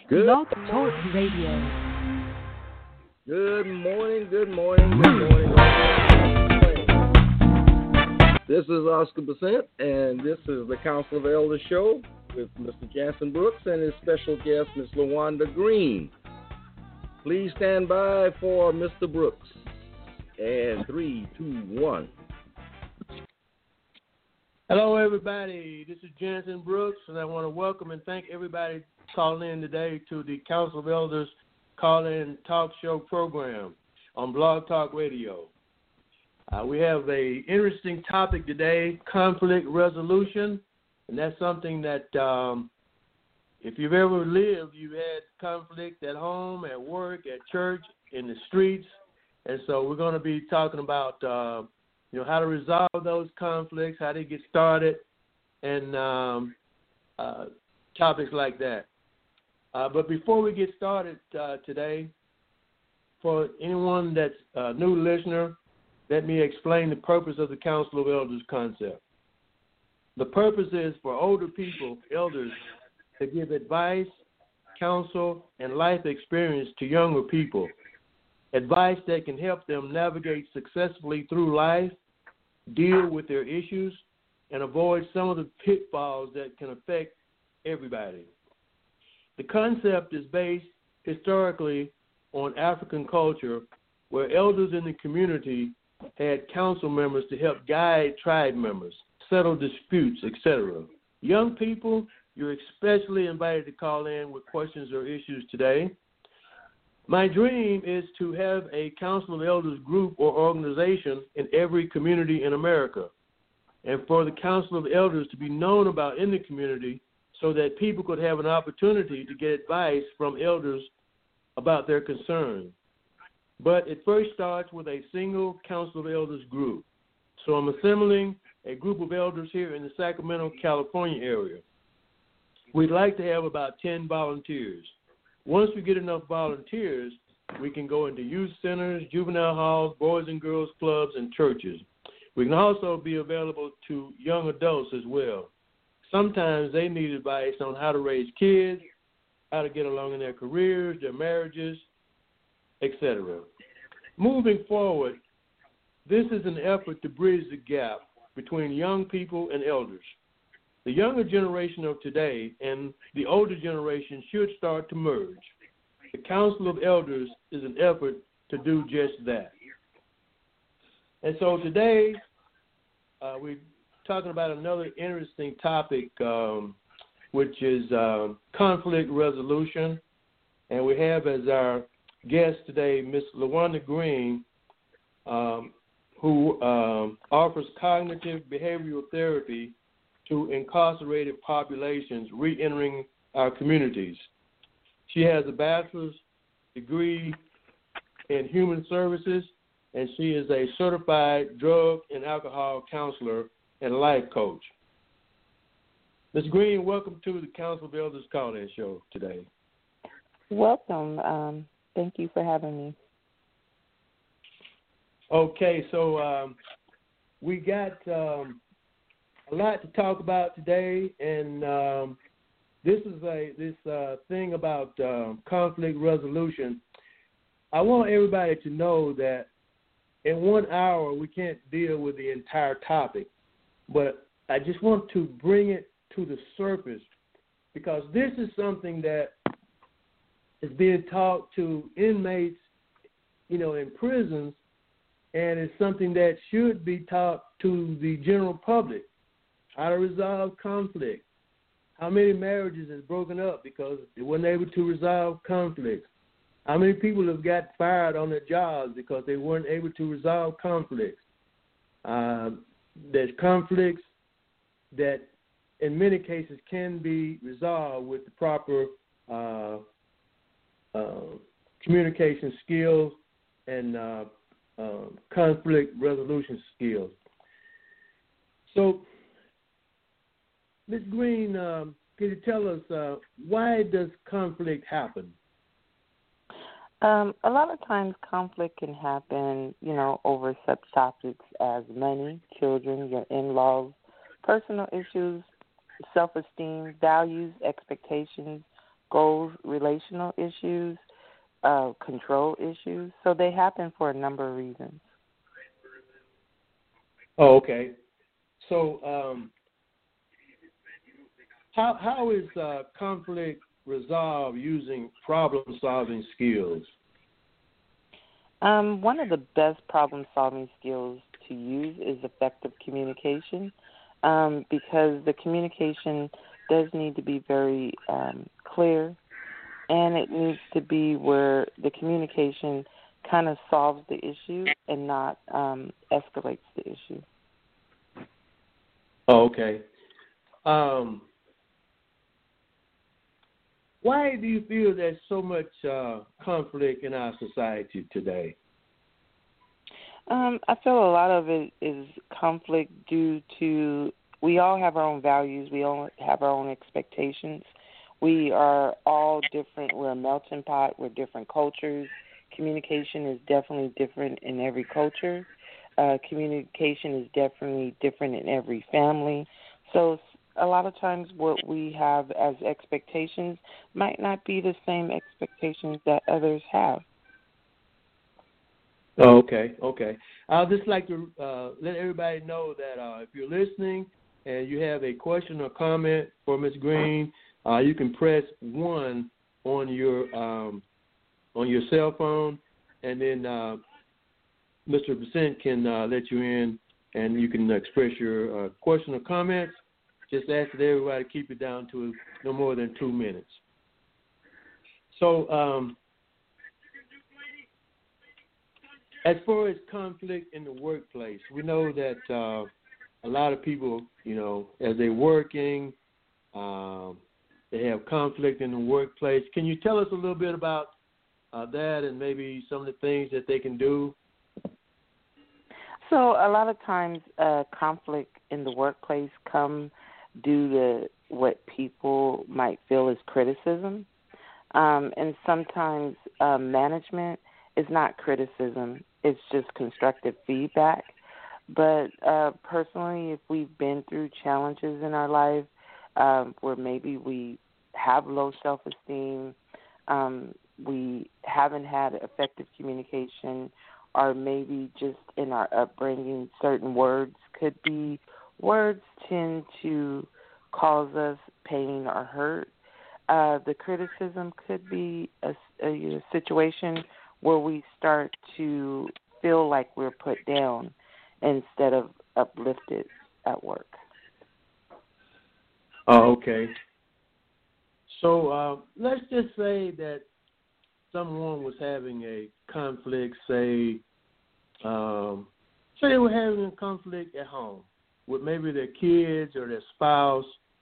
Good Blog Talk Radio. Good morning, good morning, good morning. This is Oscar Besant, and this is the Council of Elders show with Mr. Jansen Brooks and his special guest, Ms. LaWanda Green. Please stand by for Mr. Brooks. And 3, 2, 1. Hello, everybody. This is Jansen Brooks, and I want to welcome and thank everybody calling in today to the Council of Elders call-in talk show program on Blog Talk Radio. We have an interesting topic today, conflict resolution, and that's something that if you've ever lived, you've had conflict at home, at work, at church, in the streets, and so we're going to be talking about how to resolve those conflicts, how they get started, and topics like that. But before we get started today, for anyone that's a new listener, let me explain the purpose of the Council of Elders concept. The purpose is for older people, elders, to give advice, counsel, and life experience to younger people. Advice that can help them navigate successfully through life, deal with their issues, and avoid some of the pitfalls that can affect everybody. The concept is based historically on African culture, where elders in the community had council members to help guide tribe members, settle disputes, etc. Young people, you're especially invited to call in with questions or issues today. My dream is to have a Council of Elders group or organization in every community in America, and for the Council of Elders to be known about in the community so that people could have an opportunity to get advice from elders about their concerns. But it first starts with a single Council of Elders group. So I'm assembling a group of elders here in the Sacramento, California area. We'd like to have about 10 volunteers. Once we get enough volunteers, we can go into youth centers, juvenile halls, boys and girls clubs, and churches. We can also be available to young adults as well. Sometimes they need advice on how to raise kids, how to get along in their careers, their marriages, etc. Moving forward, this is an effort to bridge the gap between young people and elders. The younger generation of today and the older generation should start to merge. The Council of Elders is an effort to do just that. And so today, we're talking about another interesting topic, which is conflict resolution. And we have as our guest today Ms. LaWanda Green, who offers cognitive behavioral therapy to incarcerated populations re-entering our communities. She has a bachelor's degree in human services, and she is a certified drug and alcohol counselor and life coach. Ms. Green, welcome to the Council of Elders call-in show today. Welcome. Thank you for having me. Okay, so we got a lot to talk about today, and this thing about conflict resolution. I want everybody to know that in 1 hour we can't deal with the entire topic, but I just want to bring it to the surface because this is something that is being taught to inmates, in prisons, and it's something that should be taught to the general public. How to resolve conflict. How many marriages is broken up because they weren't able to resolve conflicts? How many people have got fired on their jobs because they weren't able to resolve conflicts? There's conflicts that in many cases can be resolved with the proper communication skills and conflict resolution skills. So, Ms. Green, can you tell us why does conflict happen? A lot of times conflict can happen, over such topics as money, children, your in-laws, personal issues, self-esteem, values, expectations, goals, relational issues, control issues. So they happen for a number of reasons. Oh, okay. So how is conflict resolved using problem-solving skills? One of the best problem-solving skills to use is effective communication, because the communication does need to be very clear, and it needs to be where the communication kind of solves the issue and not escalates the issue. Oh, okay. Why do you feel there's so much conflict in our society today? I feel a lot of it is conflict due to we all have our own values. We all have our own expectations. We are all different. We're a melting pot. We're different cultures. Communication is definitely different in every culture. Communication is definitely different in every family. So a lot of times what we have as expectations might not be the same expectations that others have. Oh, okay. I'd just like to let everybody know that if you're listening and you have a question or comment for Ms. Green, you can press 1 on your cell phone, and then Mr. Bessent can let you in, and you can express your question or comments. Just ask that everybody keep it down to no more than 2 minutes. So as far as conflict in the workplace, we know that a lot of people, as they're working, they have conflict in the workplace. Can you tell us a little bit about that and maybe some of the things that they can do? So a lot of times conflict in the workplace come due to what people might feel is criticism. And sometimes management is not criticism. It's just constructive feedback. But personally, if we've been through challenges in our life where maybe we have low self-esteem, we haven't had effective communication, or maybe just in our upbringing, certain words tend to cause us pain or hurt. The criticism could be a situation where we start to feel like we're put down instead of uplifted at work. Oh, okay. So let's just say that someone was having a conflict, say they were having a conflict at home with maybe their kids or their spouse.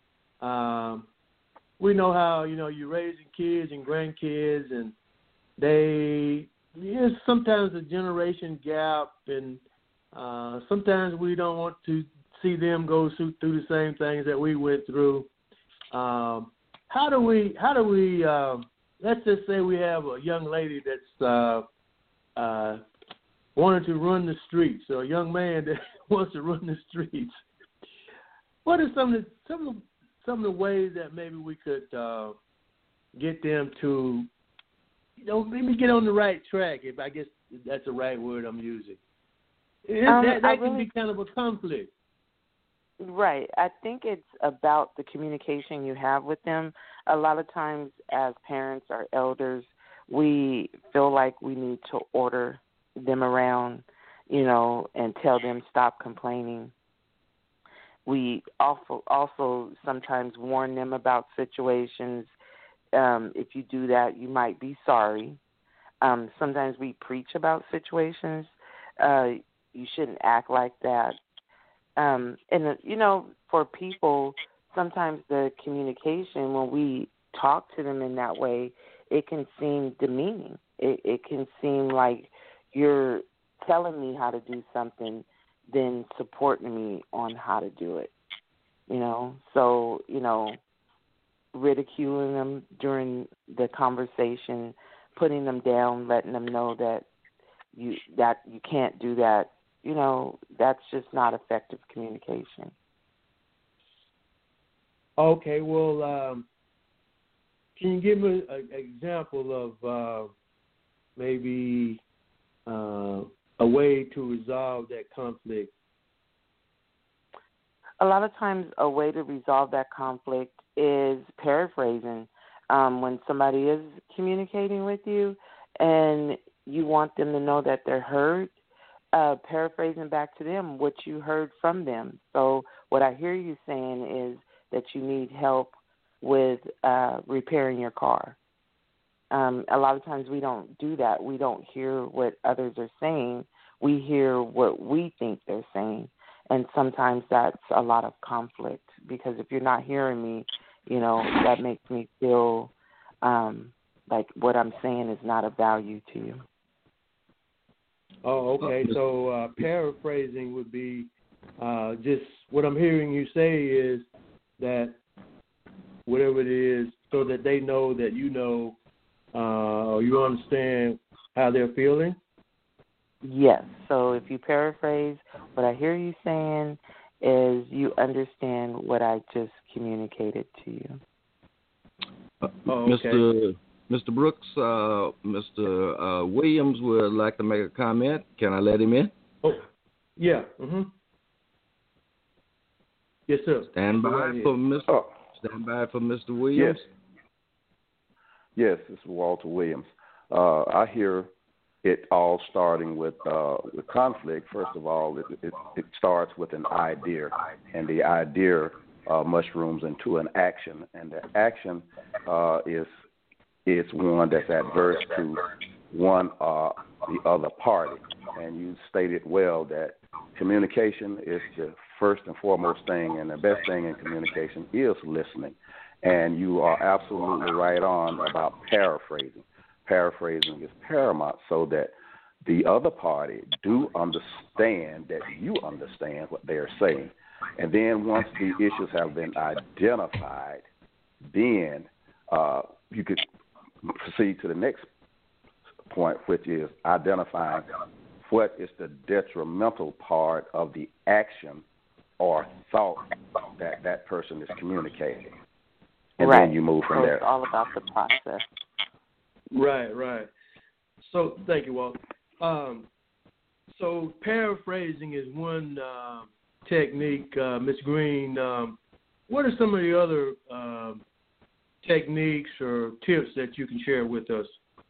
We know how, you're raising kids and grandkids, and there's sometimes a generation gap, and sometimes we don't want to see them go through the same things that we went through. How do we let's just say we have a young lady that's wanting to run the streets, or a young man that wants to run the streets. What are some of the ways that maybe we could get them to, maybe get on the right track, if I guess that's the right word I'm using? That can be kind of a conflict. Right. I think it's about the communication you have with them. A lot of times as parents or elders, we feel like we need to order them around, and tell them stop complaining. We also sometimes warn them about situations. If you do that, you might be sorry. Sometimes we preach about situations. You shouldn't act like that. And, for people, sometimes the communication, when we talk to them in that way, it can seem demeaning. It can seem like you're telling me how to do something, then supporting me on how to do it. So, ridiculing them during the conversation, putting them down, letting them know that you can't do that, that's just not effective communication. Okay, well, Can you give me an example of maybe a way to resolve that conflict? A lot of times a way to resolve that conflict is paraphrasing. When somebody is communicating with you and you want them to know that they're heard, paraphrasing back to them what you heard from them. So what I hear you saying is that you need help with repairing your car. A lot of times we don't do that. We don't hear what others are saying. We hear what we think they're saying. And sometimes that's a lot of conflict because if you're not hearing me, that makes me feel like what I'm saying is not of value to you. Oh, okay. So paraphrasing would be just what I'm hearing you say is that whatever it is, so that they know that you know or you understand how they're feeling? Yes. So if you paraphrase, what I hear you saying is you understand what I just communicated to you. Okay. Mr. Brooks, Mr. Williams would like to make a comment. Can I let him in? Oh, yeah. Mm-hmm. Yes, sir. Stand by for Mr. Williams. Yes, this is Walter Williams. I hear it all starting with conflict. First of all, it starts with an idea, and the idea mushrooms into an action, and the action is one that's adverse to one or the other party. And you stated well that communication is the first and foremost thing, and the best thing in communication is listening. And you are absolutely right on about paraphrasing. Paraphrasing is paramount so that the other party do understand that you understand what they're saying. And then once the issues have been identified, then you could proceed to the next point, which is identifying what is the detrimental part of the action or thought that person is communicating. And right. Then you move from there. It's all about the process. Right. So thank you, Walt. So paraphrasing is one technique, Ms. Green. What are some of the other techniques or tips that you can share with us?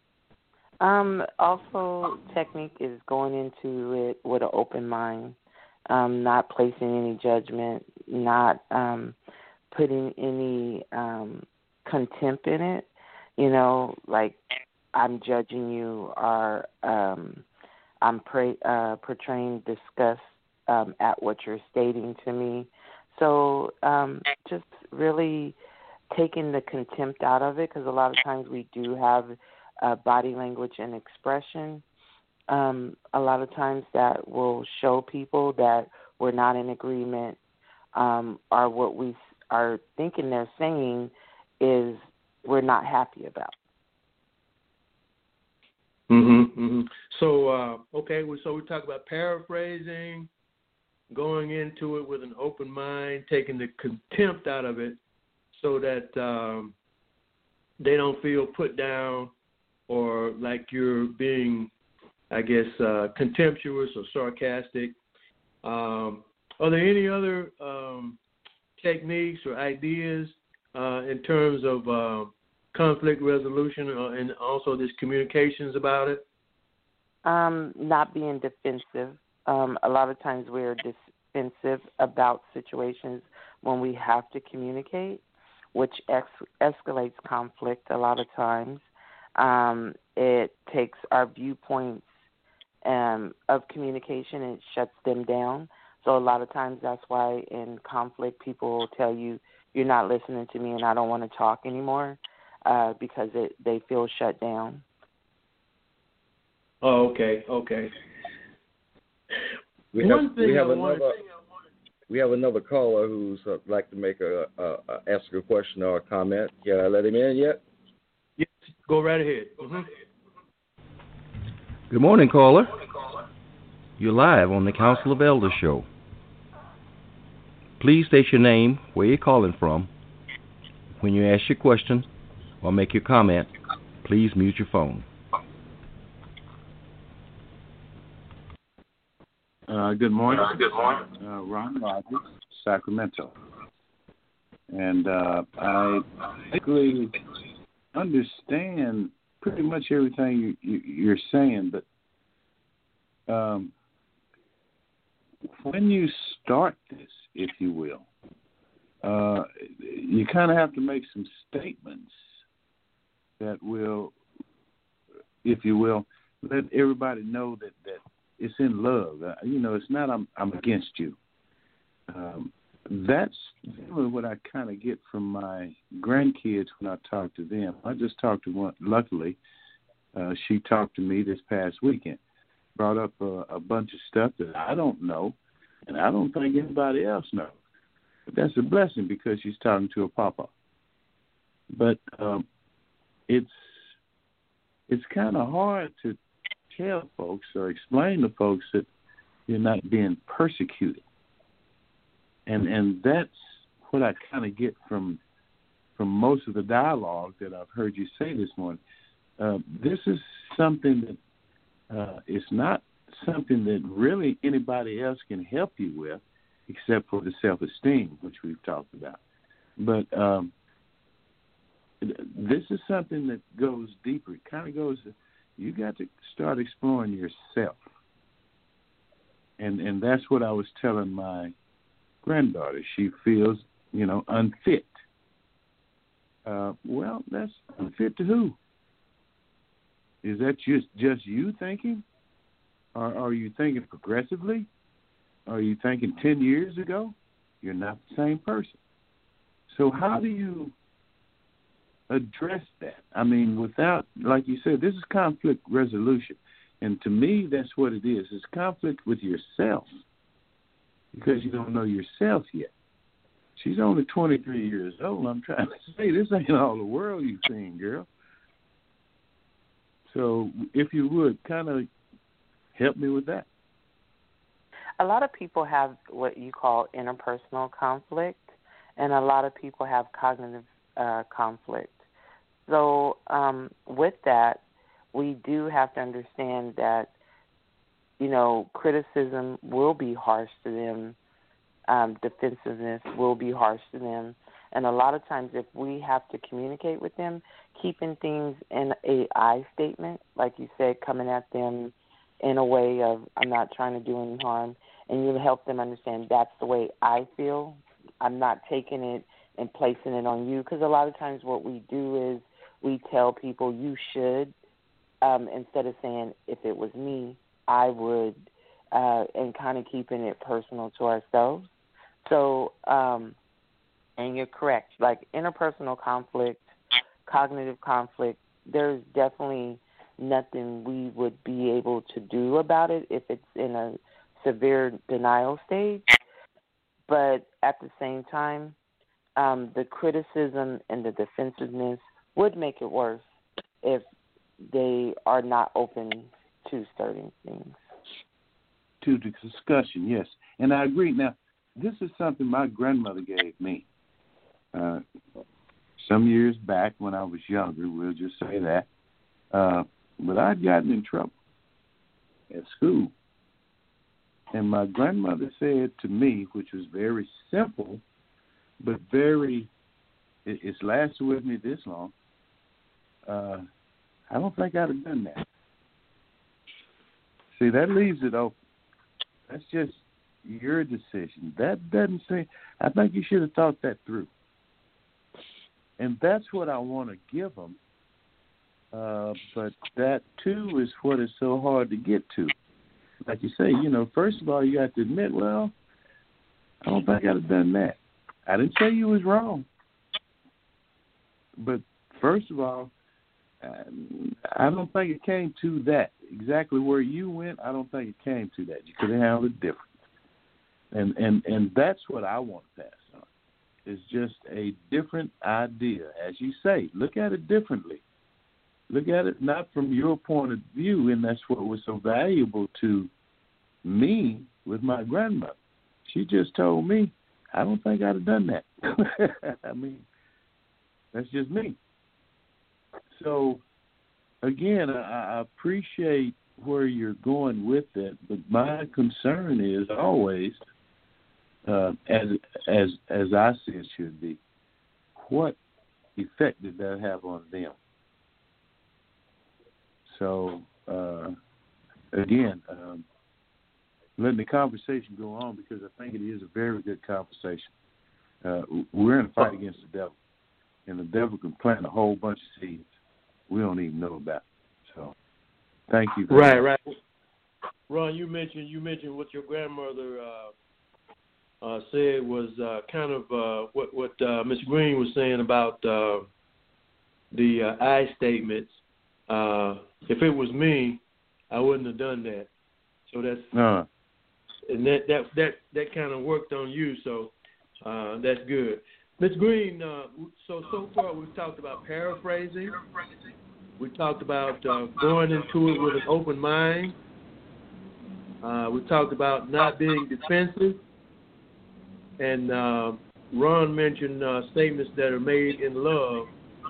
Also, technique is going into it with an open mind, not placing any judgment, not putting any contempt in it. Like I'm judging you or I'm portraying disgust at what you're stating to me. So just really taking the contempt out of it, because a lot of times we do have body language and expression. A lot of times that will show people that we're not in agreement, or what we are thinking they're saying is we're not happy about. Mm-hmm. So, so we talk about paraphrasing, going into it with an open mind, taking the contempt out of it so that they don't feel put down or like you're being, I guess, contemptuous or sarcastic. Are there any other techniques or ideas in terms of conflict resolution and also this communications about it? Not being defensive. A lot of times we're defensive about situations when we have to communicate, which escalates conflict a lot of times. It takes our viewpoints of communication and it shuts them down. So a lot of times that's why in conflict people will tell you, you're not listening to me and I don't want to talk anymore, because they feel shut down. Oh, okay. We have another caller who's like to make ask a question or a comment. Can I let him in yet? Yes, go right ahead. Mm-hmm. Good morning, caller. You're live on the Council of Elders show. Please state your name, where you're calling from. When you ask your question, or make your comment, please mute your phone. Good morning. Ron Rogers, Sacramento. And I basically understand pretty much everything you're saying, but when you start this, if you will, you kind of have to make some statements that will, if you will, let everybody know that it's in love. It's not I'm against you. That's really what I kind of get from my grandkids when I talk to them. I just talked to one. Luckily, she talked to me this past weekend. Brought up a bunch of stuff that I don't know, and I don't think anybody else knows. But that's a blessing because she's talking to a papa. But it's kind of hard to tell folks or explain to folks that you're not being persecuted. And that's what I kind of get from most of the dialogue that I've heard you say this morning. This is something that is not something that really anybody else can help you with except for the self-esteem, which we've talked about. But this is something that goes deeper. It kind of goes, you got to start exploring yourself. And that's what I was telling my granddaughter. She feels, unfit. Well, that's unfit to who? Is that just you thinking? Or are you thinking progressively? Are you thinking 10 years ago? You're not the same person. So how do you address that? I mean, without, like you said, this is conflict resolution. And to me, that's what it is. It's conflict with yourself because you don't know yourself yet. She's only 23 years old. I'm trying to say, this ain't all the world you've seen, girl. So if you would, kind of help me with that. A lot of people have what you call interpersonal conflict, and a lot of people have cognitive conflict. So with that, we do have to understand that, criticism will be harsh to them. Defensiveness will be harsh to them. And a lot of times if we have to communicate with them, keeping things in a I statement, like you said, coming at them in a way of I'm not trying to do any harm, and you help them understand that's the way I feel. I'm not taking it and placing it on you, because a lot of times what we do is we tell people you should, instead of saying if it was me, I would, and kind of keeping it personal to ourselves. So, and you're correct, like interpersonal conflict, cognitive conflict, there's definitely nothing we would be able to do about it if it's in a severe denial stage. But at the same time, the criticism and the defensiveness would make it worse if they are not open to certain things. To the discussion, yes. And I agree. Now, this is something my grandmother gave me some years back when I was younger, we'll just say that. But I'd gotten in trouble at school. And my grandmother said to me, which was very simple, but it's lasted with me this long, I don't think I'd have done that. See, that leaves it open. That's just your decision. That doesn't say, I think you should have thought that through. And that's what I want to give them. But that, too, is what is so hard to get to. Like you say, first of all, you got to admit, well, I don't think I'd have done that. I didn't say you was wrong. But first of all, I don't think it came to that. Exactly where you went, I don't think it came to that. You could have handled it different. And that's what I want to pass on. It's just a different idea. As you say, look at it differently. Look at it not from your point of view, and that's what was so valuable to me with my grandmother. She just told me, I don't think I'd have done that. I mean, that's just me. So, again, I appreciate where you're going with it, but my concern is always, as I see it should be, what effect did that have on them? So, again, letting the conversation go on, because I think it is a very good conversation. We're in a fight against the devil, and the devil can plant a whole bunch of seeds we don't even know about. So, thank you. Right. Ron, you mentioned what your grandmother said was kind of what Ms. Green was saying about the I statements. If it was me, I wouldn't have done that. So that's and that kind of worked on you. So that's good. Ms. Green, so far we've talked about paraphrasing. We talked about going into it with an open mind. We talked about not being defensive. And Ron mentioned statements that are made in love.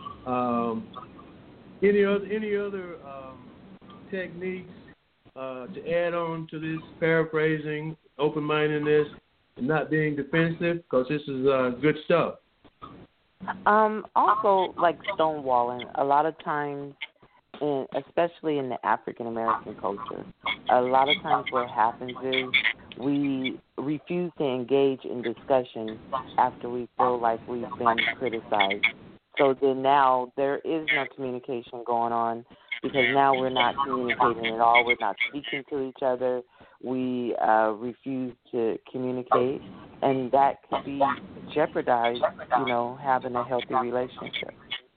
Any other techniques to add on to this paraphrasing, open-mindedness, and not being defensive? Because this is good stuff. Also, like stonewalling, a lot of times, especially in the African American culture, a lot of times what happens is we refuse to engage in discussion after we feel like we've been criticized. So then now there is no communication going on, because now we're not communicating at all. We're not speaking to each other. We refuse to communicate, and that could be jeopardized, having a healthy relationship.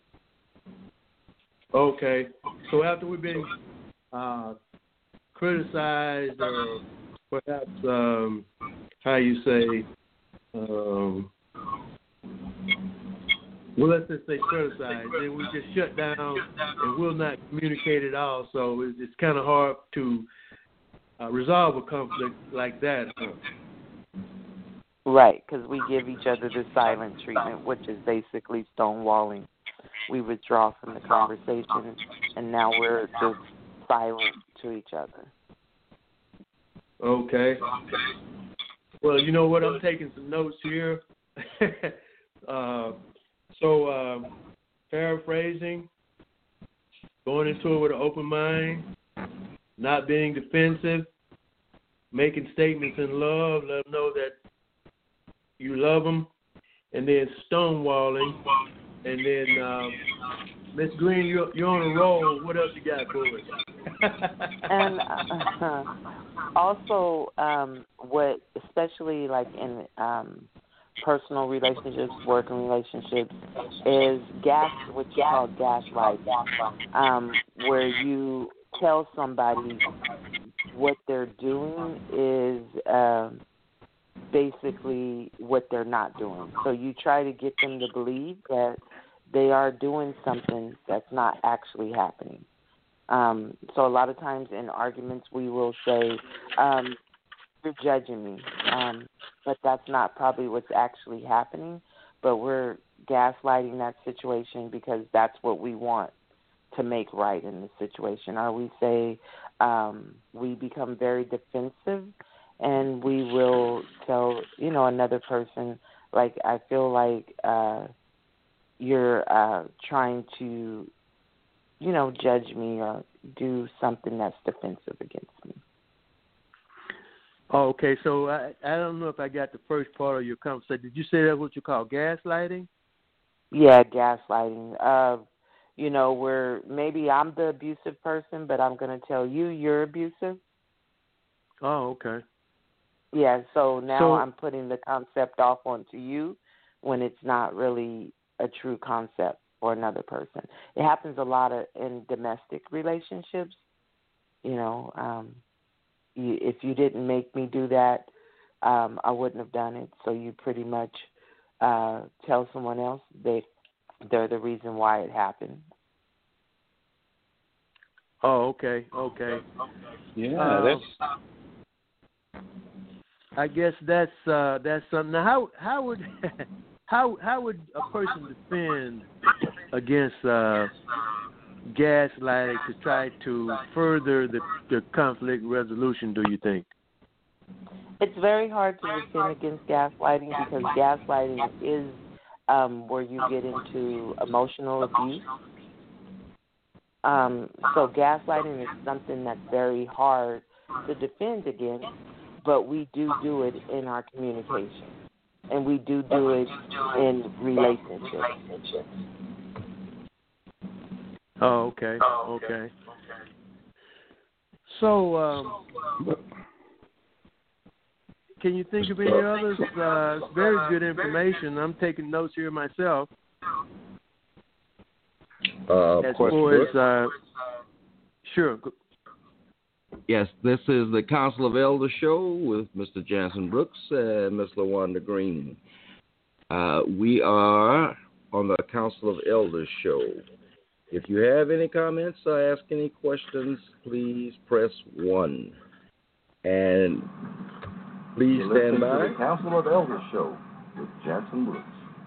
Okay. So after we've been criticized, or perhaps, well, let's just say criticized, then we just shut down and will not communicate at all. So it's kind of hard to resolve a conflict like that. Right, because we give each other the silent treatment, which is basically stonewalling. We withdraw from the conversation, and now we're just silent to each other. Okay. Well, you know what? I'm taking some notes here. So, paraphrasing, going into it with an open mind, not being defensive, making statements in love, let them know that you love them, and then stonewalling, and then Miss Green, you're on a roll. What else you got for us? And also, what, especially like in personal relationships, working relationships, is what you call gaslighting, where you tell somebody what they're doing is basically what they're not doing. So you try to get them to believe that they are doing something that's not actually happening. So a lot of times in arguments we will say, you're judging me, but that's not probably what's actually happening, but we're gaslighting that situation because that's what we want to make right in the situation. Or we say we become very defensive, and we will tell, another person, like, I feel like you're trying to, judge me or do something that's defensive against me. Oh, okay. So I don't know if I got the first part of your conversation. Did you say that's what you call gaslighting? Yeah, gaslighting. Where maybe I'm the abusive person, but I'm going to tell you you're abusive. Oh, okay. Yeah, so now I'm putting the concept off onto you when it's not really a true concept for another person. It happens a lot in domestic relationships. If you didn't make me do that, I wouldn't have done it. So you pretty much tell someone else they're the reason why it happened. Oh, okay. Yeah, I guess that's something. Now, how would how would a person defend against gaslighting to try to further the conflict resolution, do you think? It's very hard to defend against gaslighting because gaslighting is where you get into emotional abuse. So gaslighting is something that's very hard to defend against, but we do it in our communication, and we do it in relationships. Oh, okay. So, can you think of any others? It's very good information. I'm taking notes here myself. As far as, sure. Yes, this is the Council of Elders show with Mr. Jansen Brooks and Ms. LaWanda Green. We are on the Council of Elders show. If you have any comments or ask any questions, please press 1. And please stand by. To the Council of Elders show with Jansen Brooks.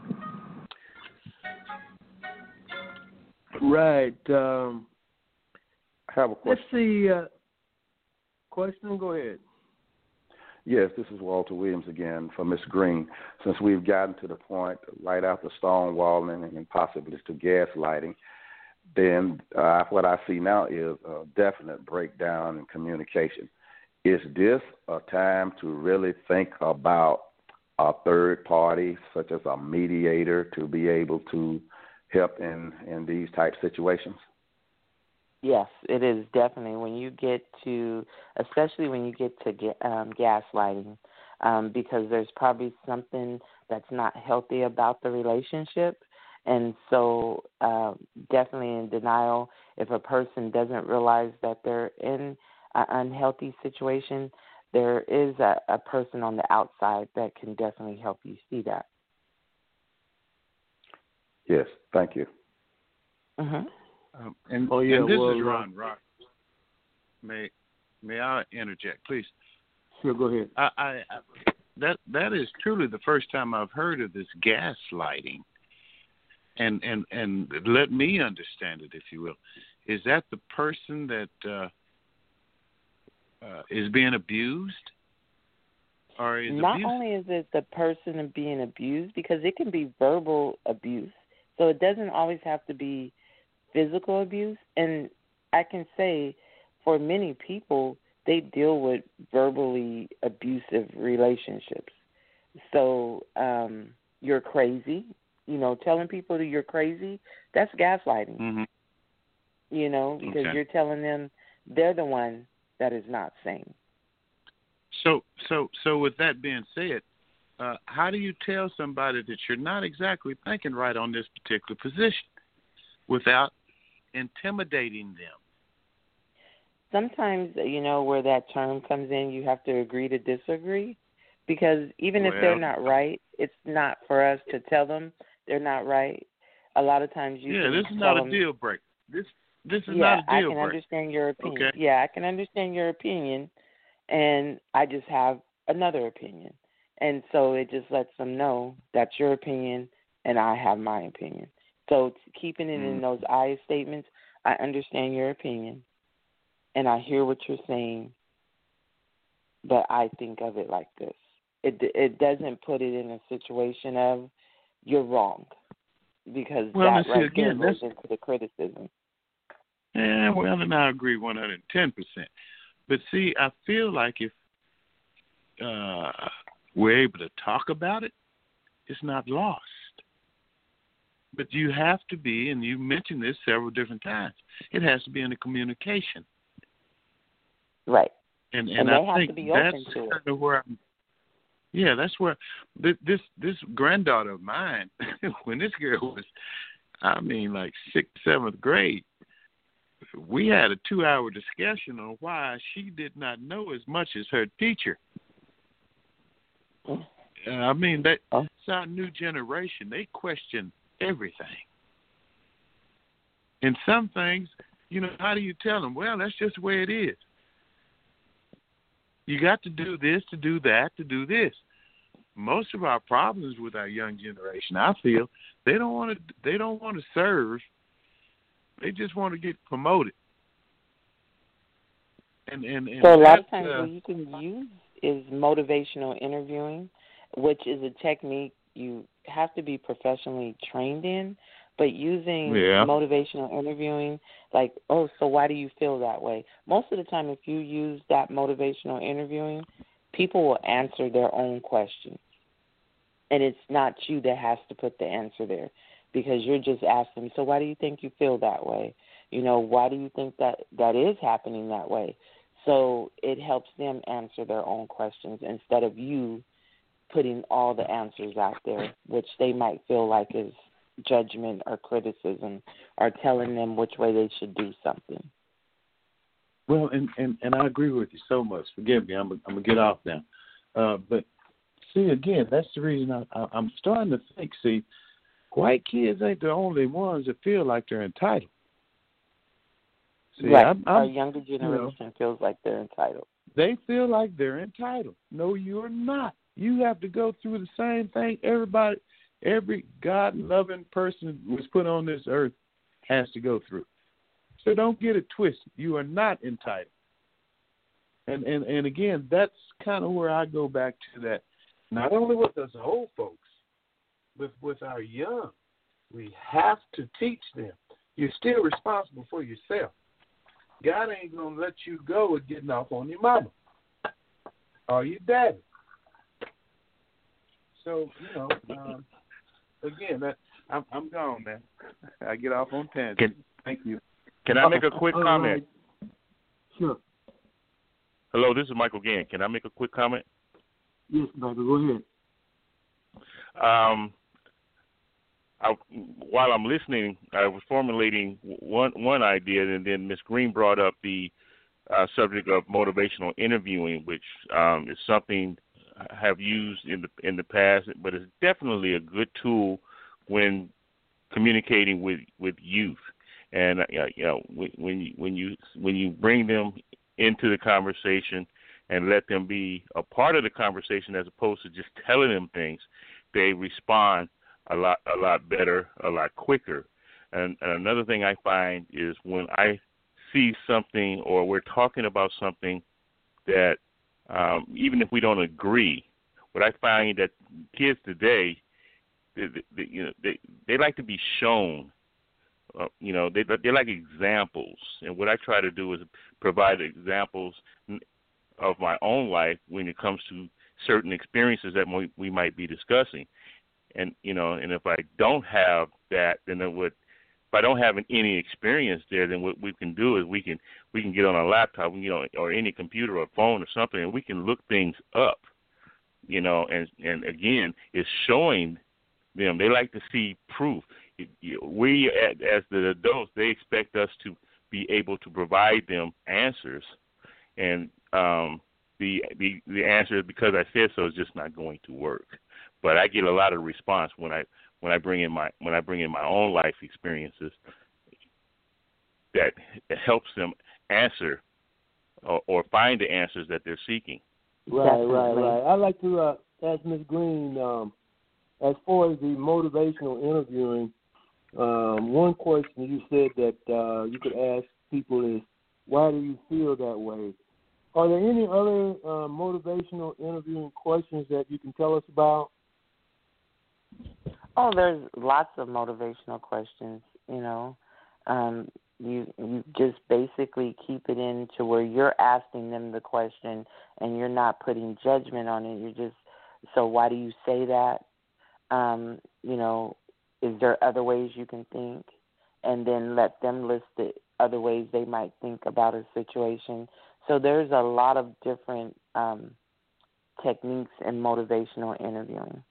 Right. I have a question. Let's see. Question? Go ahead. Yes, this is Walter Williams again from Miss Green. Since we've gotten to the point right after stonewalling and possibly to gaslighting, then what I see now is a definite breakdown in communication. Is this a time to really think about a third party, such as a mediator, to be able to help in these type situations? Yes, it is definitely when you get to, especially when you get to gaslighting, because there's probably something that's not healthy about the relationship. And so definitely in denial, if a person doesn't realize that they're in an unhealthy situation, there is a person on the outside that can definitely help you see that. Yes, thank you. Mm-hmm. And this is Ron Rock. May I interject, please? Sure, go ahead. I that is truly the first time I've heard of this gaslighting. And let me understand it, if you will. Is that the person that is being abused? Or is Not abuse? only is it the person being abused, because it can be verbal abuse, so it doesn't always have to be physical abuse. And I can say for many people, they deal with verbally abusive relationships. So you're crazy, telling people that you're crazy, that's gaslighting, Mm-hmm. because Okay. you're telling them they're the one that is not sane. So with that being said, how do you tell somebody that you're not exactly thinking right on this particular position without intimidating them? Sometimes, where that term comes in, you have to agree to disagree, because even if they're not right, it's not for us to tell them they're not right. A lot of times you can this is tell not them, a deal breaker. This is not a deal I can breaker. understand your opinion. Okay. Yeah, I can understand your opinion, and I just have another opinion. And so it just lets them know that's your opinion and I have my opinion. So keeping it in those I statements, I understand your opinion and I hear what you're saying, but I think of it like this. It doesn't put it in a situation of you're wrong, because that right there goes into the criticism. Yeah, well, and I agree 110%. But see, I feel like if we're able to talk about it, it's not lost. But you have to be, and you mentioned this several different times, it has to be in the communication. Right. And they I have think to be that's open to it. kind of where that's where this granddaughter of mine, when this girl was, like 6th, 7th grade, we had a 2-hour discussion on why she did not know as much as her teacher. That's our new generation. They question everything. And some things, how do you tell them? Well, that's just the way it is. You got to do this, to do that, to do this. Most of our problems with our young generation, I feel, they don't want to serve They just want to get promoted. And so a lot of times what you can use is motivational interviewing, which is a technique you have to be professionally trained in. But using motivational interviewing, like, oh, so why do you feel that way? Most of the time, if you use that motivational interviewing, people will answer their own questions. And it's not you that has to put the answer there, because you're just asking, so why do you think you feel that way? You know, why do you think that is happening that way? So it helps them answer their own questions instead of you putting all the answers out there, which they might feel like is judgment or criticism or telling them which way they should do something. Well, and I agree with you so much. Forgive me, I'm going to get off now. But see, again, that's the reason I'm starting to think, see, white kids ain't the only ones that feel like they're entitled. See, right. Our younger generation feels like they're entitled. They feel like they're entitled. No, you're not. You have to go through the same thing every God-loving person who was put on this earth has to go through. So don't get it twisted. You are not entitled. And again, that's kind of where I go back to that. Not only with us old folks, but with our young, we have to teach them. You're still responsible for yourself. God ain't going to let you go with getting off on your mama or your daddy. So, again, I'm gone, man. I get off on tangent. Thank you. Can I make a quick comment? Right. Sure. Hello, this is Michael Gann. Can I make a quick comment? Yes, Michael, go ahead. While I'm listening, I was formulating one idea, and then Ms. Green brought up the subject of motivational interviewing, which is something I have used in the past, but it's definitely a good tool when communicating with youth. And when you bring them into the conversation and let them be a part of the conversation as opposed to just telling them things, they respond a lot better, a lot quicker. And another thing I find is when I see something or we're talking about something that even if we don't agree, what I find that kids today, they like to be shown. They like examples, and what I try to do is provide examples of my own life when it comes to certain experiences that we might be discussing. And and if I don't have that, then if I don't have any experience there, then what we can do is we can get on a laptop, or any computer or phone or something, and we can look things up, and again, it's showing them. They like to see proof. We, as the adults, they expect us to be able to provide them answers, and the answer, because I said so, is just not going to work. But I get a lot of response when I bring in my own life experiences that helps them answer or find the answers that they're seeking. Right. I'd like to ask Ms. Green, as far as the motivational interviewing, one question you said that you could ask people is, why do you feel that way? Are there any other motivational interviewing questions that you can tell us about? Oh, there's lots of motivational questions, You just basically keep it in to where you're asking them the question and you're not putting judgment on it. You're just, so why do you say that? Is there other ways you can think? And then let them list the other ways they might think about a situation. So there's a lot of different techniques in motivational interviewing.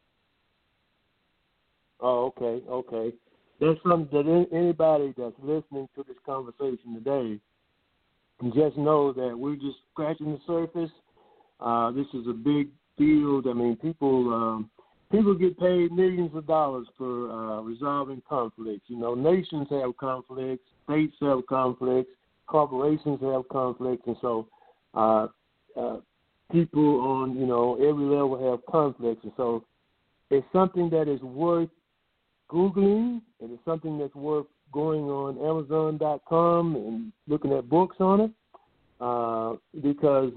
Oh, okay. That's something that anybody that's listening to this conversation today can just know that we're just scratching the surface. This is a big field. I mean, people get paid millions of dollars for resolving conflicts. Nations have conflicts, states have conflicts, corporations have conflicts, and so people on every level have conflicts, and so it's something that is worth Googling, and it's something that's worth going on Amazon.com and looking at books on it because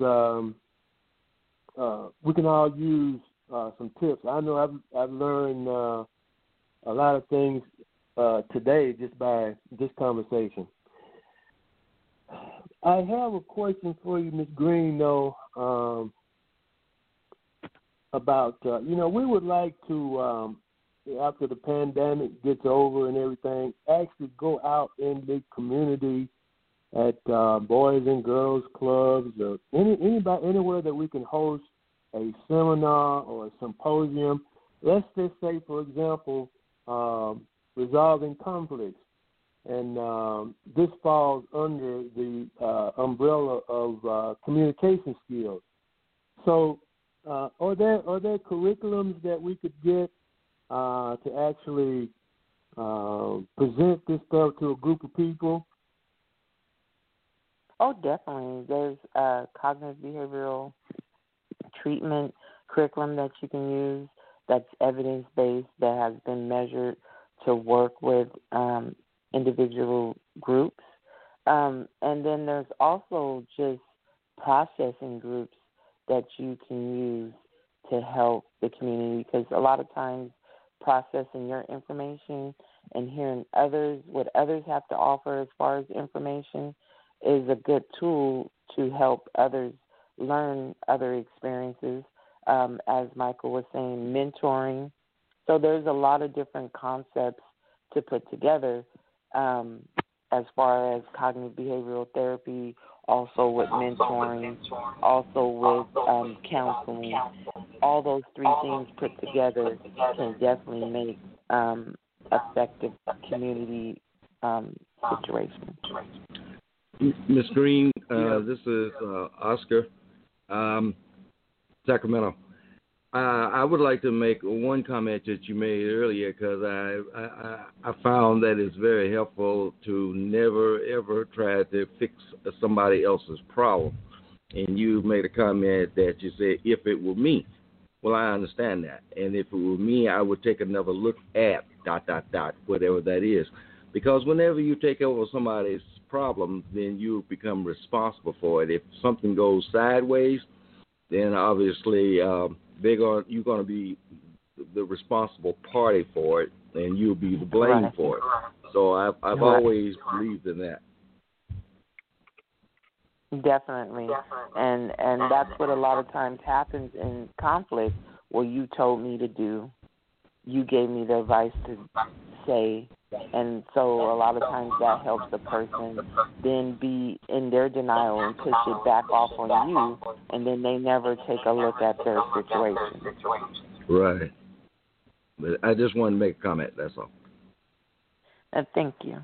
we can all use some tips. I know I've learned a lot of things today just by this conversation. I have a question for you, Ms. Green, though, about, we would like to, after the pandemic gets over and everything, actually go out in the community at boys and girls clubs or anywhere that we can host a seminar or a symposium. Let's just say, for example, resolving conflicts. And this falls under the umbrella of communication skills. So are there curriculums that we could get to actually present this stuff to a group of people? Oh, definitely. There's cognitive behavioral treatment curriculum that you can use that's evidence-based, that has been measured to work with individual groups. And then there's also just processing groups that you can use to help the community, because a lot of times processing your information and hearing what others have to offer as far as information is a good tool to help others learn other experiences. As Michael was saying, mentoring. So there's a lot of different concepts to put together as far as cognitive behavioral therapy, also with mentoring, also with counseling. All those three things put together can definitely make effective community situations. Ms. Green, this is Oscar, Sacramento. I would like to make one comment that you made earlier, because I found that it's very helpful to never, ever try to fix somebody else's problem. And you made a comment that you said, if it were me. Well, I understand that. And if it were me, I would take another look at ... whatever that is. Because whenever you take over somebody's problem, then you become responsible for it. If something goes sideways, then obviously you're going to be the responsible party for it, and you'll be the blame for it. So I've always believed in that. Definitely. And that's what a lot of times happens in conflict. Well, you told me to do, you gave me the advice to say, and so a lot of times that helps the person then be in their denial and push it back off on you, and then they never take a look at their situation. Right. But I just wanted to make a comment, that's all. Thank you.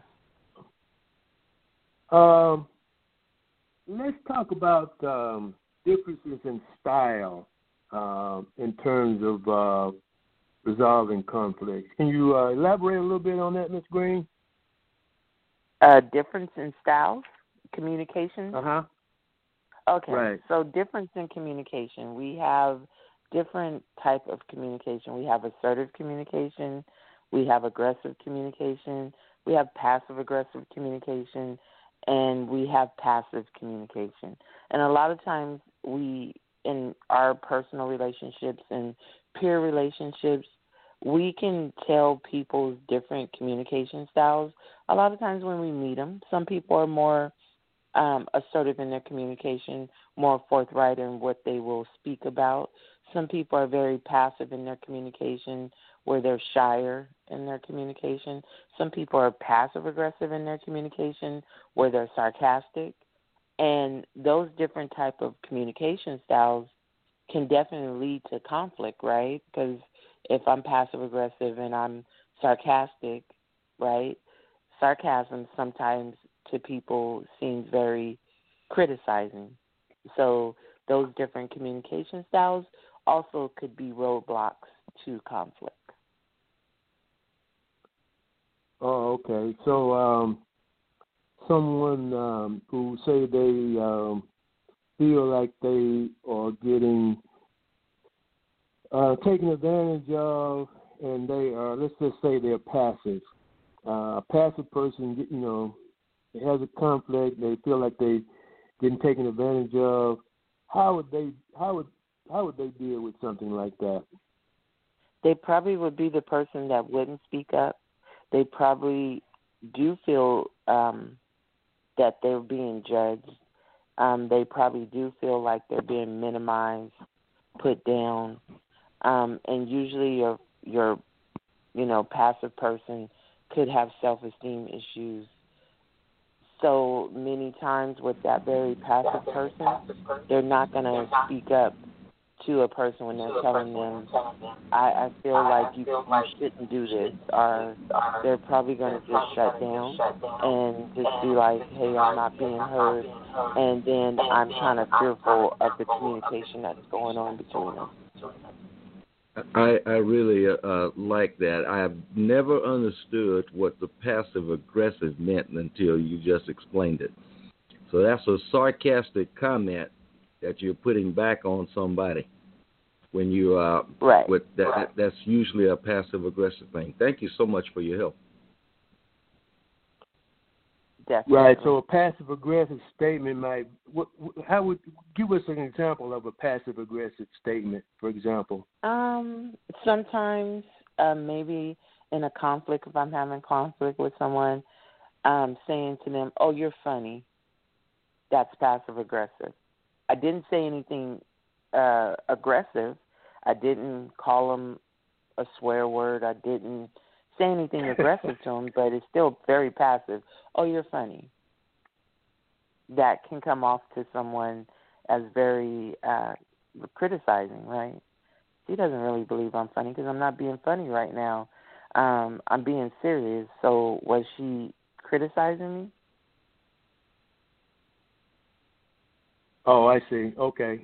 Let's talk about differences in style in terms of resolving conflicts. Can you elaborate a little bit on that, Ms. Green? Difference in styles, communication? Uh-huh. Okay. Right. So difference in communication. We have different type of communication. We have assertive communication. We have aggressive communication. We have passive-aggressive communication. And we have passive communication. And a lot of times we, in our personal relationships and peer relationships, we can tell people's different communication styles. A lot of times when we meet them, some people are more assertive in their communication, more forthright in what they will speak about. Some people are very passive in their communication, where they're shyer in their communication. Some people are passive-aggressive in their communication, where they're sarcastic. And those different type of communication styles can definitely lead to conflict, right? Because if I'm passive-aggressive and I'm sarcastic, right, sarcasm sometimes to people seems very criticizing. So those different communication styles also could be roadblocks to conflict. Oh, okay. So someone who say they feel like they are getting taken advantage of, and they are, let's just say they're passive. a passive person, has a conflict, they feel like they getting taken advantage of, how would they deal with something like that? They probably would be the person that wouldn't speak up. They probably do feel that they're being judged. They probably do feel like they're being minimized, put down, and usually your passive person could have self-esteem issues. So many times with that very passive person, they're not going to speak up to a person when they're telling them, I feel like you shouldn't do this, or they're probably going to just shut down and just be like, hey, I'm not being heard, and then I'm kind of fearful of the communication that's going on between them. I really like that. I have never understood what the passive-aggressive meant until you just explained it. So that's a sarcastic comment that you're putting back on somebody when you right. With that's usually a passive aggressive thing. Thank you so much for your help. Definitely. Right. So a passive aggressive statement how would give us an example of a passive aggressive statement, for example? Sometimes maybe in a conflict, if I'm having conflict with someone, saying to them, "Oh, you're funny." That's passive aggressive. I didn't say anything aggressive. I didn't call them a swear word. I didn't say anything aggressive to them, but it's still very passive. Oh, you're funny. That can come off to someone as very criticizing, right? She doesn't really believe I'm funny because I'm not being funny right now. I'm being serious. So was she criticizing me? Oh, I see. Okay.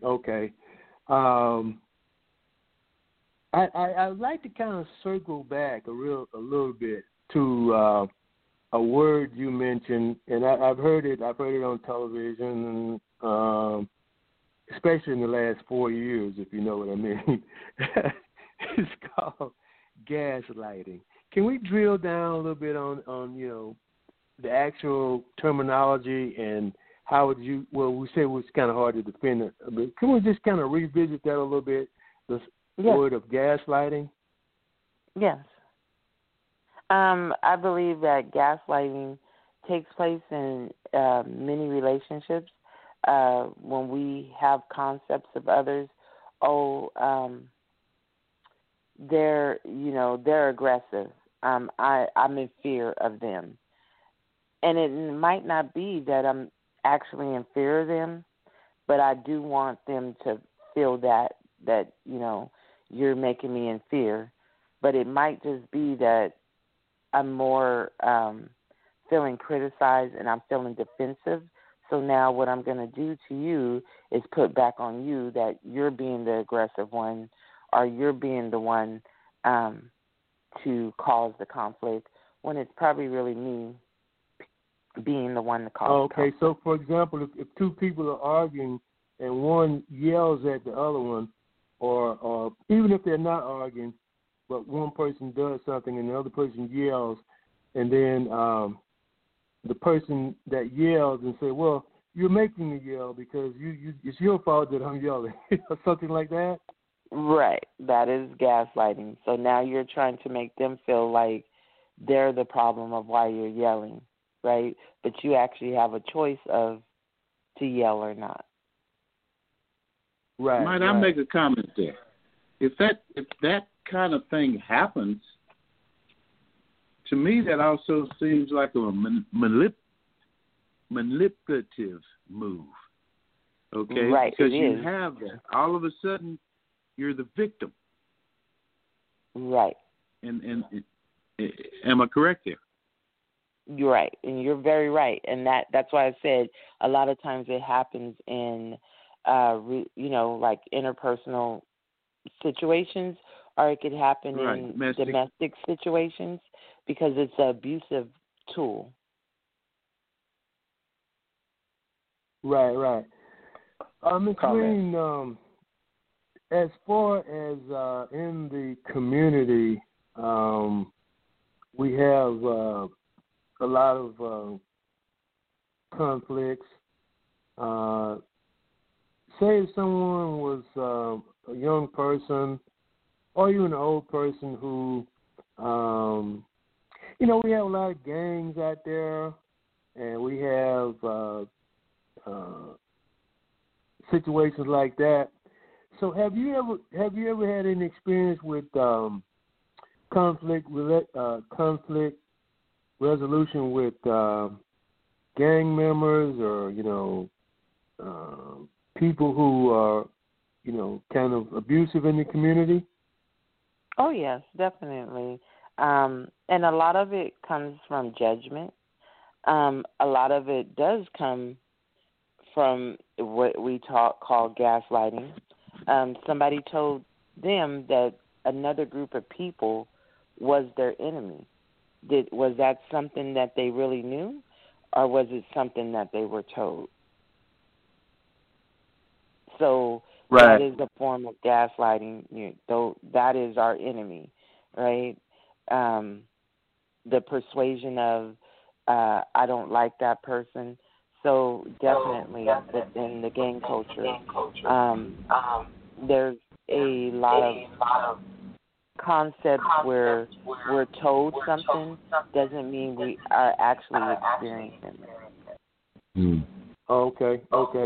I'd like to kind of circle back a little bit to a word you mentioned, and I've heard it on television, especially in the last 4 years, if you know what I mean. It's called gaslighting. Can we drill down a little bit on the actual terminology and how would you? Well, we said it was kind of hard to defend it, but can we just kind of revisit that a little bit? The word of gaslighting. Yes. I believe that gaslighting takes place in many relationships when we have concepts of others. They're aggressive. I'm in fear of them, and it might not be that I'm actually in fear of them, but I do want them to feel that you're making me in fear. But it might just be that I'm more feeling criticized and I'm feeling defensive. So now what I'm going to do to you is put back on you that you're being the aggressive one, or you're being the one to cause the conflict, when it's probably really me being the one to cause the conflict. So for example, if two people are arguing and one yells at the other one, or even if they're not arguing, but one person does something and the other person yells, and then the person that yells and say, well, you're making me yell because it's your fault that I'm yelling, or something like that? Right. That is gaslighting. So now you're trying to make them feel like they're the problem of why you're yelling, right? But you actually have a choice of to yell or not. Right. Might I make a comment there? If that kind of thing happens, to me that also seems like a manipulative move. Okay? Right. Because you have that. All of a sudden, you're the victim. Right. And am I correct there? You're right, and you're very right, and that's why I said a lot of times it happens in, like interpersonal situations, or it could happen in domestic situations because it's an abusive tool. Right. Ms. Green, as far as in the community, we have a lot of conflicts. Say if someone was a young person or even an old person who, we have a lot of gangs out there, and we have situations like that. So have you ever had any experience with conflict resolution with gang members or people who are kind of abusive in the community? Oh yes, definitely. And a lot of it comes from judgment. A lot of it does come from what we call gaslighting. Somebody told them that another group of people was their enemy. Was that something that they really knew, or was it something that they were told? So right. That is a form of gaslighting. That is our enemy, right? The persuasion of I don't like that person. So definitely within the gang culture, there's a lot of concepts where we're told something doesn't mean we are actually experiencing it. Okay.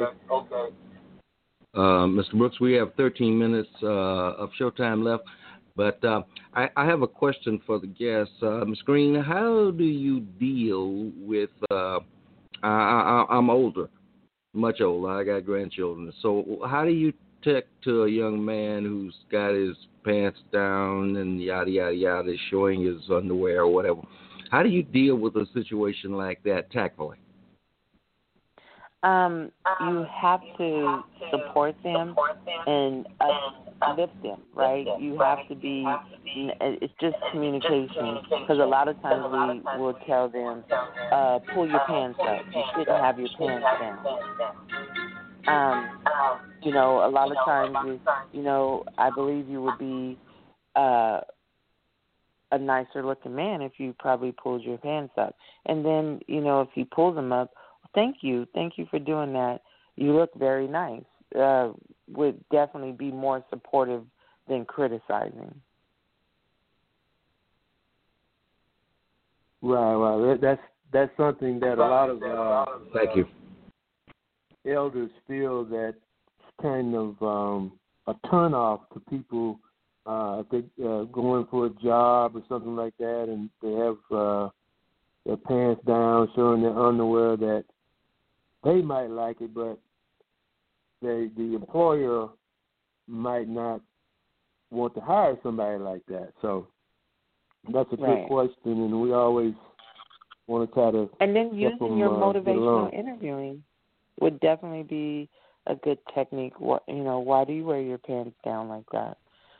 Mr. Brooks, we have 13 minutes of showtime left, but I have a question for the guests. Ms. Green, how do you deal with I'm older, much older. I got grandchildren. So how do you talk to a young man who's got his pants down and yada, yada, yada, showing his underwear or whatever? How do you deal with a situation like that tactfully? You have to support them and uplift them, right? You have to be, it's just communication, because a lot of times we will tell them, pull your pants up. You shouldn't have your pants down. A lot of times, I believe you would be a nicer looking man if you probably pulled your pants up. And then, if you pull them up, thank you for doing that. You look very nice. Would definitely be more supportive than criticizing. Right. That's something that a lot of thank you. Elders feel that's kind of a turnoff to people if they're going for a job or something like that, and they have their pants down, showing their underwear, that they might like it, but the employer might not want to hire somebody like that. So that's a good question, and we always want to try to. And then using your motivational interviewing would definitely be a good technique. Why do you wear your pants down like that?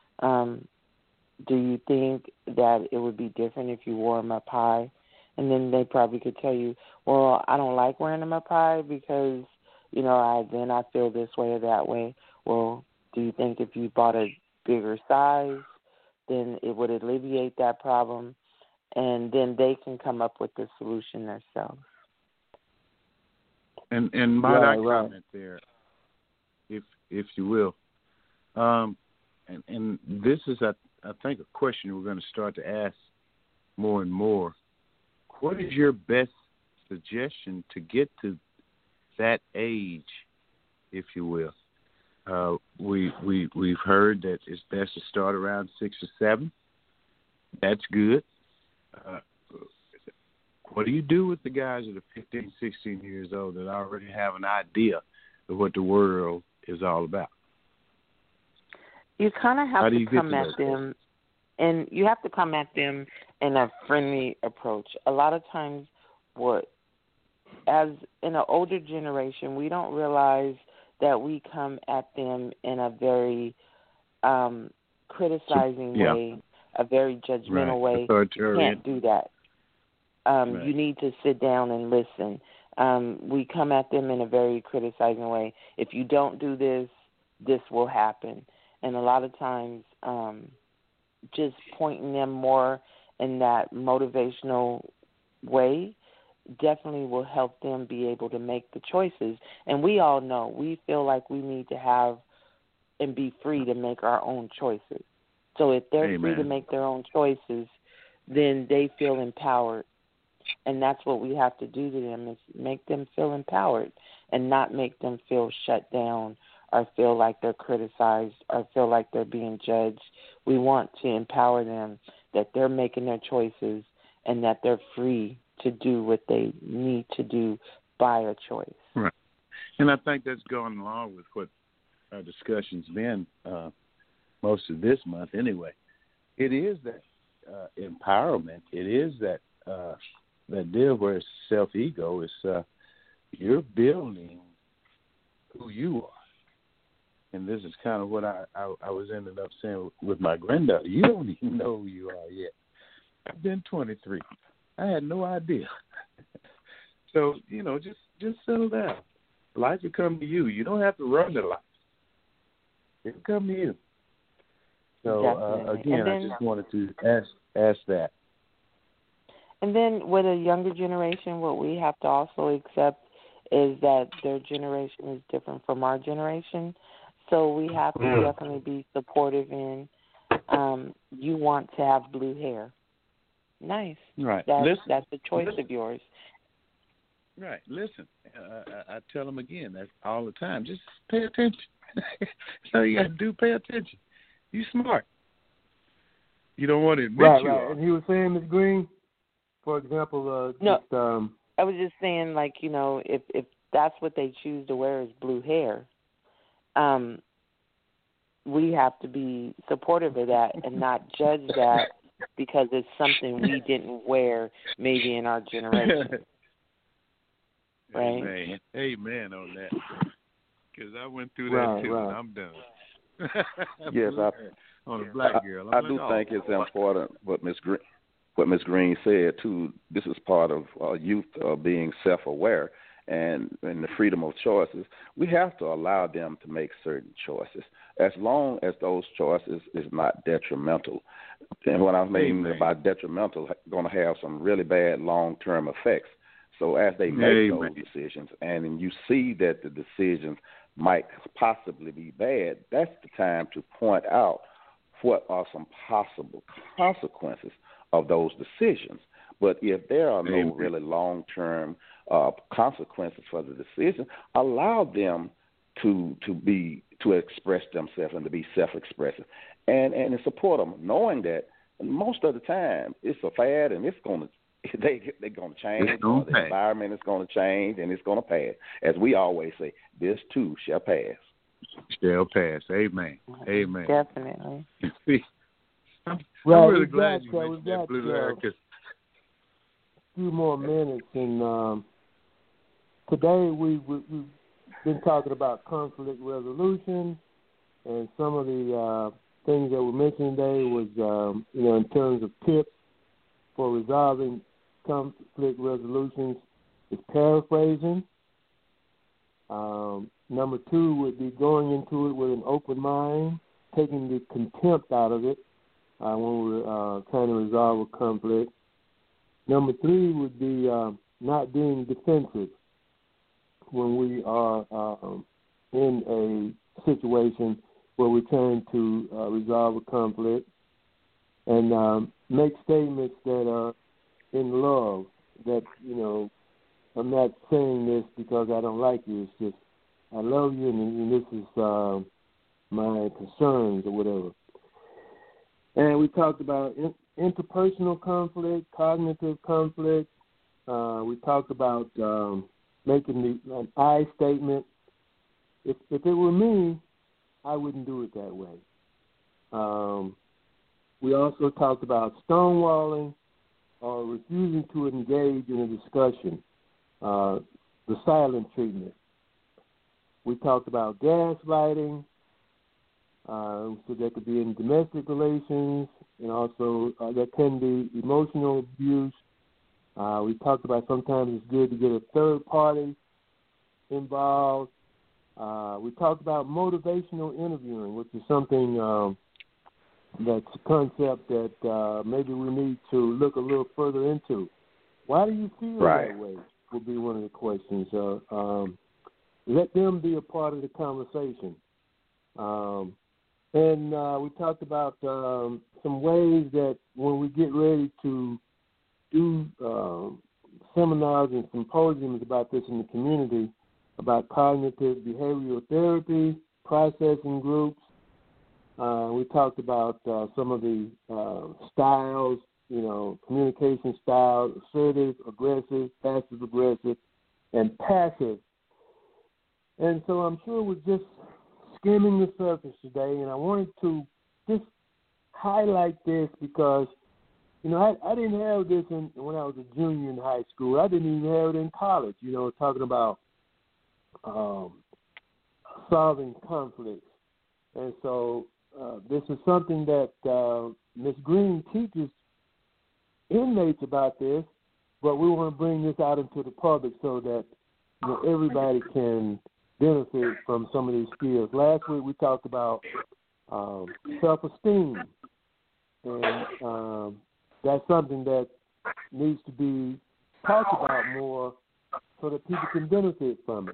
Do you think that it would be different if you wore them up high? And then they probably could tell you, well, I don't like wearing them up high because, I feel this way or that way. Well, do you think if you bought a bigger size, then it would alleviate that problem? And then they can come up with the solution themselves. And might I comment there, if you will? And this is, I think, a question we're going to start to ask more and more. What is your best suggestion to get to that age, if you will? We've heard that it's best to start around 6 or 7. That's good. What do you do with the guys that are 15, 16 years old that already have an idea of what the world is all about? You kind of have to come at them, and you have to come at them in a friendly approach. A lot of times, as in an older generation, we don't realize that we come at them in a very criticizing way, a very judgmental way. You can't do that. You need to sit down and listen. We come at them in a very criticizing way. If you don't do this, this will happen. And a lot of times, just pointing them more in that motivational way definitely will help them be able to make the choices. And we all know, we feel like we need to have and be free to make our own choices. So if they're free to make their own choices, then they feel empowered. And that's what we have to do to them, is make them feel empowered and not make them feel shut down or feel like they're criticized or feel like they're being judged. We want to empower them that they're making their choices and that they're free to do what they need to do by a choice. Right. And I think that's going along with what our discussion's been most of this month anyway. It is that empowerment. It is that that deal where it's self-ego. It's you're building who you are. And this is kind of what I was ended up saying with my granddaughter. You don't even know who you are yet. I've been 23. I had no idea. So, just settle down. Life will come to you. You don't have to run the life. It'll come to you. So, again, then, I just wanted to ask that. And then with a younger generation, what we have to also accept is that their generation is different from our generation. So we have to definitely be supportive in you want to have blue hair. Nice. Right. That's a choice of yours. Right. Listen, I tell them again, that's all the time. Just pay attention. That's all you got to do, pay attention. You smart. You don't want to admit you are. And he was saying, Ms. Green, for example, I was just saying, like, if that's what they choose to wear is blue hair, we have to be supportive of that and not judge that because it's something we didn't wear maybe in our generation. Right? Amen on that. Because I went through that too, and I'm done. Yes, on a black girl. I do think it's important what Ms. Green said too. This is part of youth being self-aware and the freedom of choices. We have to allow them to make certain choices, as long as those choices is not detrimental. And what I mean by detrimental, going to have some really bad long-term effects. So as they make those decisions, and you see that the decisions might possibly be bad, that's the time to point out what are some possible consequences of those decisions. But if there are no really long-term consequences for the decision, allow them to express themselves and to be self-expressive, and support them, knowing that most of the time it's a fad and they're going to change. The environment is going to change and it's going to pass. As we always say, this too shall pass. Shall pass. Amen. Amen. Definitely. I'm really glad you mentioned that blue hair. Few more minutes, and today we've been talking about conflict resolution, and some of the things that were mentioned today was, in terms of tips for resolving conflict resolutions, is paraphrasing. Number 2 would be going into it with an open mind, taking the contempt out of it when we're trying to resolve a conflict. Number 3 would be not being defensive when we are in a situation where we're trying to resolve a conflict, and make statements that are in love, that, I'm not saying this because I don't like you, it's just I love you and this is my concerns or whatever. And we talked about interpersonal conflict, cognitive conflict. We talked about making an I statement. If it were me, I wouldn't do it that way. We also talked about stonewalling or refusing to engage in a discussion, the silent treatment. We talked about gaslighting, so that could be in domestic relations, and also that can be emotional abuse. We talked about sometimes it's good to get a third party involved. We talked about motivational interviewing, which is something that's a concept that maybe we need to look a little further into. Why do you feel Right. that way? Would be one of the questions. Let them be a part of the conversation. And we talked about some ways that when we get ready to do seminars and symposiums about this in the community, about cognitive behavioral therapy, processing groups. We talked about some of the styles, communication styles, assertive, aggressive, passive-aggressive, and passive. And so I'm sure we're just skimming the surface today, and I wanted to just highlight this because, I didn't have this when I was a junior in high school. I didn't even have it in college, talking about solving conflicts. And so this is something that Ms. Green teaches inmates about this, but we want to bring this out into the public so that everybody can benefit from some of these skills. Last week we talked about self-esteem, and that's something that needs to be talked about more so that people can benefit from it.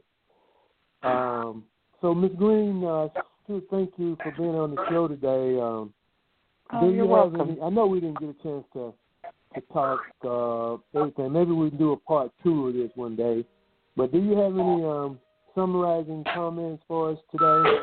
So, Ms. Green, thank you for being on the show today. You're welcome. I know we didn't get a chance to talk everything. Maybe we can do a part 2 of this one day. But do you have any summarizing comments for us today?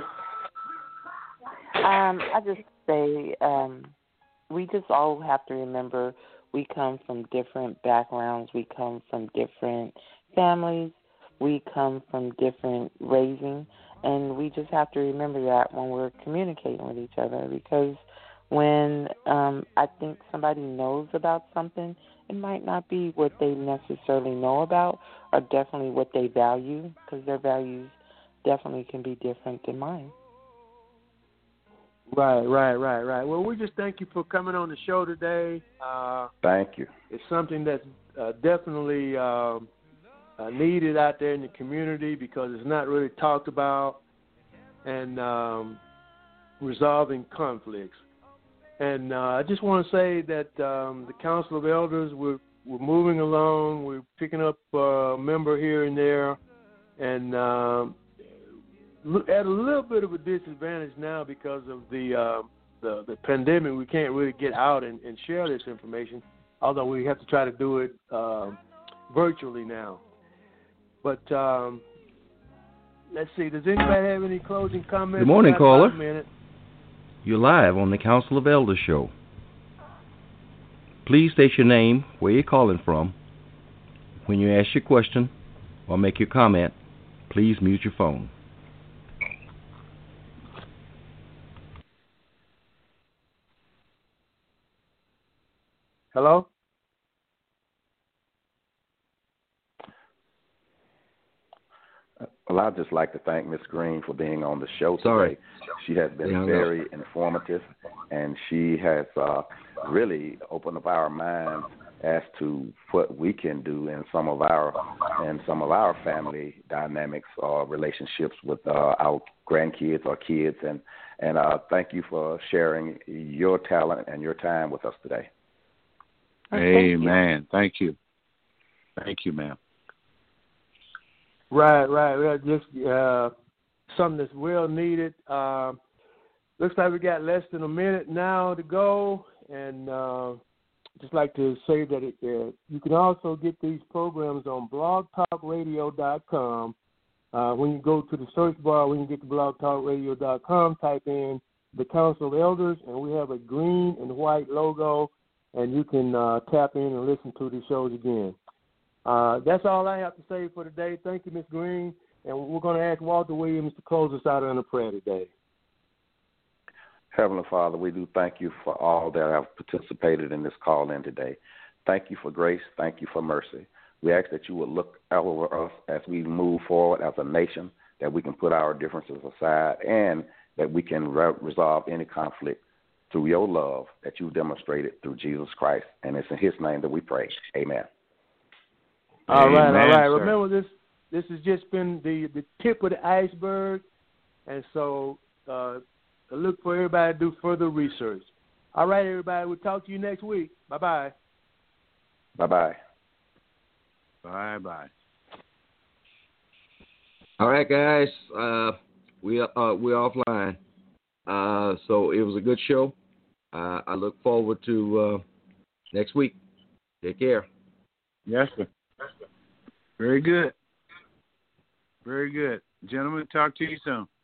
I just say we just all have to remember we come from different backgrounds. We come from different families. We come from different raising. And we just have to remember that when we're communicating with each other, because when I think somebody knows about something, it might not be what they necessarily know about or definitely what they value, because their values definitely can be different than mine. Right. Well, we just thank you for coming on the show today. Thank you. It's something that's definitely needed out there in the community because it's not really talked about, and resolving conflicts. And I just want to say that the Council of Elders, we're moving along. We're picking up a member here and there, and at a little bit of a disadvantage now because of the pandemic. We can't really get out and share this information, although we have to try to do it virtually now. But let's see. Does anybody have any closing comments? Good morning, caller. Minute. You're live on the Council of Elders show. Please state your name, where you're calling from. When you ask your question or make your comment, please mute your phone. Hello? Well, I'd just like to thank Ms. Green for being on the show today. Sorry. She has been very informative, and she has really opened up our minds as to what we can do in some of our family dynamics or relationships with our grandkids or kids. And thank you for sharing your talent and your time with us today. Amen. Thank you. Thank you, ma'am. Right. Just something that's well needed. Looks like we got less than a minute now to go, and just like to say that you can also get these programs on blogtalkradio.com. When you go to the search bar, when you get to blogtalkradio.com, type in the Council of Elders, and we have a green and white logo, and you can tap in and listen to the shows again. That's all I have to say for today. Thank you, Ms. Green. And we're going to ask Walter Williams to close us out in a prayer today. Heavenly Father, we do thank you for all that have participated in this call-in today. Thank you for grace. Thank you for mercy. We ask that you would look over us as we move forward as a nation, that we can put our differences aside, and that we can resolve any conflict through your love that you demonstrated through Jesus Christ. And it's in his name that we pray. Amen. All right. Sir. Remember, this has just been the tip of the iceberg, and so I look for everybody to do further research. All right, everybody. We'll talk to you next week. Bye-bye. Bye-bye. Bye-bye. All right, guys. We're offline. So it was a good show. I look forward to next week. Take care. Yes, sir. Very good. Very good. Gentlemen, talk to you soon.